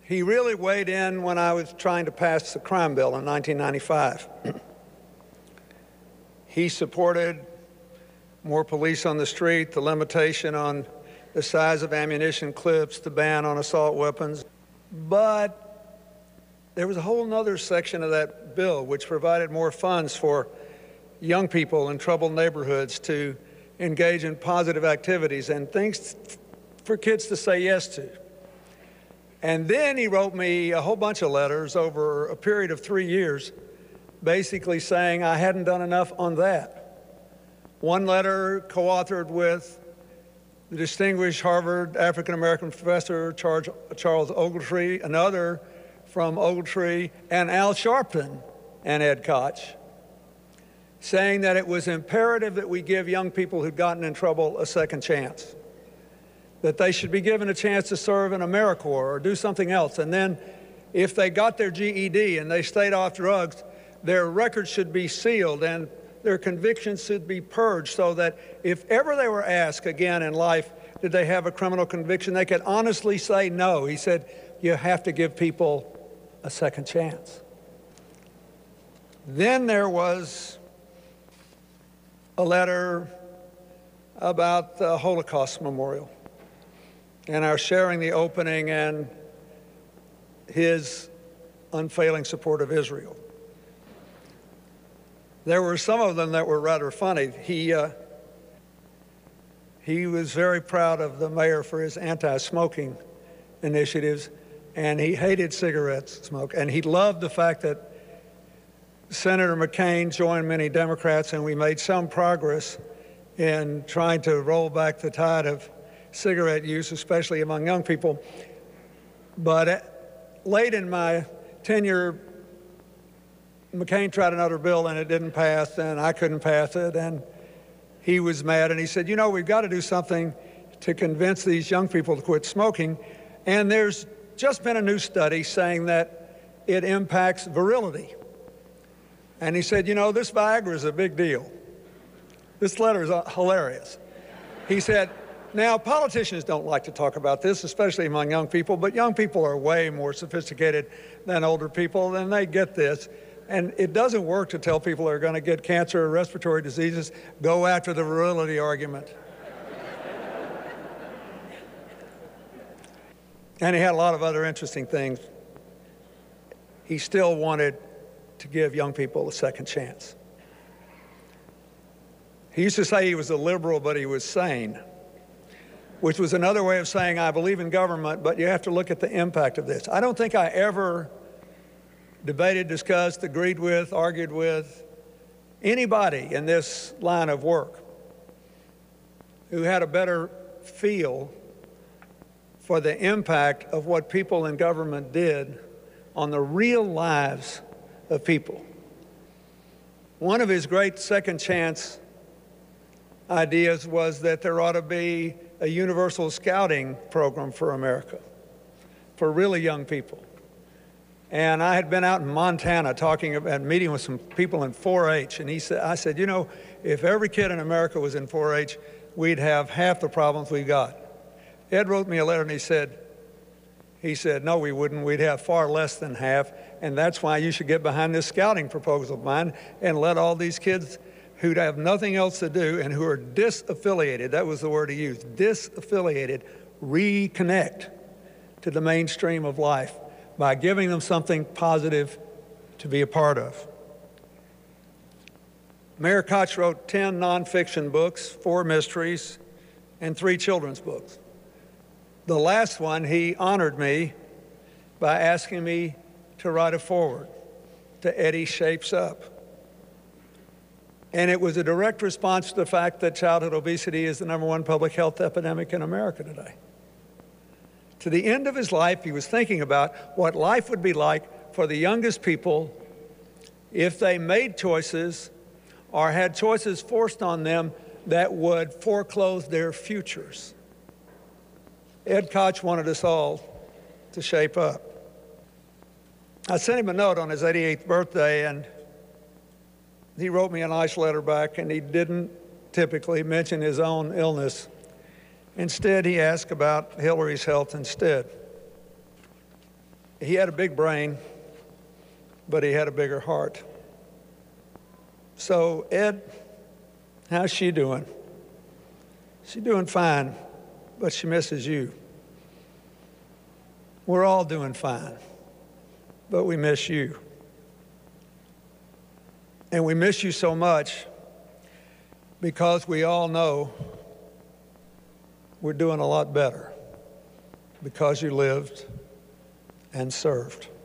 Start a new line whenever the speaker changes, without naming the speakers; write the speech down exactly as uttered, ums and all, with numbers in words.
He really weighed in when I was trying to pass the crime bill in nineteen ninety-five. He supported more police on the street, the limitation on the size of ammunition clips, the ban on assault weapons. But there was a whole other section of that bill which provided more funds for young people in troubled neighborhoods to engage in positive activities and things for kids to say yes to. And then he wrote me a whole bunch of letters over a period of three years, basically saying I hadn't done enough on that. One letter co-authored with the distinguished Harvard African-American professor Charles Ogletree, another from Ogletree, and Al Sharpton and Ed Koch, saying that it was imperative that we give young people who'd gotten in trouble a second chance, that they should be given a chance to serve in AmeriCorps or do something else. And then if they got their G E D and they stayed off drugs, their records should be sealed and their convictions should be purged so that if ever they were asked again in life, did they have a criminal conviction, they could honestly say no. He said, you have to give people a second chance. Then there was a letter about the Holocaust Memorial and our sharing the opening and his unfailing support of Israel. There were some of them that were rather funny. He, uh, he was very proud of the mayor for his anti-smoking initiatives, and he hated cigarette smoke. And he loved the fact that Senator McCain joined many Democrats, and we made some progress in trying to roll back the tide of cigarette use, especially among young people. But late in my tenure, McCain tried another bill and it didn't pass, and I couldn't pass it, and he was mad, and he said, you know, we've got to do something to convince these young people to quit smoking. And there's just been a new study saying that it impacts virility. And he said, you know, this Viagra is a big deal. This letter is hilarious. He said, now, politicians don't like to talk about this, especially among young people, but young people are way more sophisticated than older people, and they get this. And it doesn't work to tell people they're going to get cancer or respiratory diseases, go after the virility argument. And he had a lot of other interesting things. He still wanted to give young people a second chance. He used to say he was a liberal, but he was sane, which was another way of saying I believe in government, but you have to look at the impact of this. I don't think I ever debated, discussed, agreed with, argued with anybody in this line of work who had a better feel for the impact of what people in government did on the real lives of people. One of his great second chance ideas was that there ought to be a universal scouting program for America, for really young people. And I had been out in Montana talking about, meeting with some people in four H, and he said, I said, you know, if every kid in America was in four H, we'd have half the problems we got. Ed wrote me a letter and he said, he said, no, we wouldn't. We'd have far less than half, and that's why you should get behind this scouting proposal of mine and let all these kids who'd have nothing else to do and who are disaffiliated, that was the word he used, disaffiliated, reconnect to the mainstream of life by giving them something positive to be a part of. Mayor Koch wrote ten nonfiction books, four mysteries, and three children's books. The last one, he honored me by asking me to write a foreword to Eddie Shapes Up. And it was a direct response to the fact that childhood obesity is the number one public health epidemic in America today. To the end of his life, he was thinking about what life would be like for the youngest people if they made choices or had choices forced on them that would foreclose their futures. Ed Koch wanted us all to shape up. I sent him a note on his eighty-eighth birthday, and he wrote me a nice letter back, and he didn't typically mention his own illness. Instead, he asked about Hillary's health instead. he had a big brain, but he had a bigger heart. So, Ed, how's she doing? She's doing fine, but she misses you. We're all doing fine, but we miss you. And we miss you so much because we all know we're doing a lot better because you lived and served.